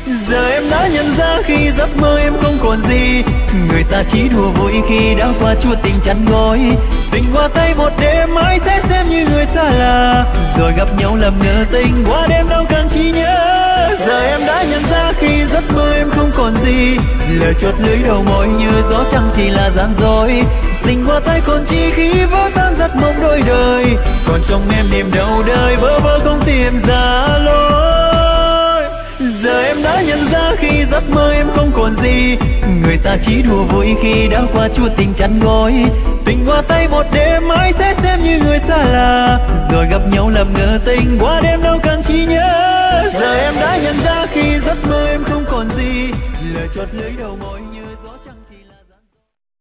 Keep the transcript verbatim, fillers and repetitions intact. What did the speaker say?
Giờ em đã nhận ra khi giấc mơ em không còn gì, người ta chỉ đùa vui khi đã qua chua tình chăn gối. Tình qua tay một đêm mãi sẽ xem như người xa lạ, rồi gặp nhau làm ngờ tình qua đêm đâu cần chỉ nhớ. Giờ em đã nhận ra khi giấc mơ em không còn gì, lời chót lưỡi đầu môi như gió chẳng chỉ là gian dối. Tình qua tay còn chỉ khi vỡ tan giấc mộng đôi đời, còn trong em niềm đau đời vỡ vỡ không tìm ra lối. Giờ em đã nhận ra khi giấc mơ em không còn gì, người ta chỉ đùa vui khi đã qua chua tình chăn gối. Tình qua tay một đêm mãi sẽ xem như người xa lạ, rồi gặp nhau làm ngờ tình qua đêm đâu cần chỉ nhớ. Giờ em đã nhận ra khi giấc mơ em không còn gì, lời chót lưỡi đầu môi như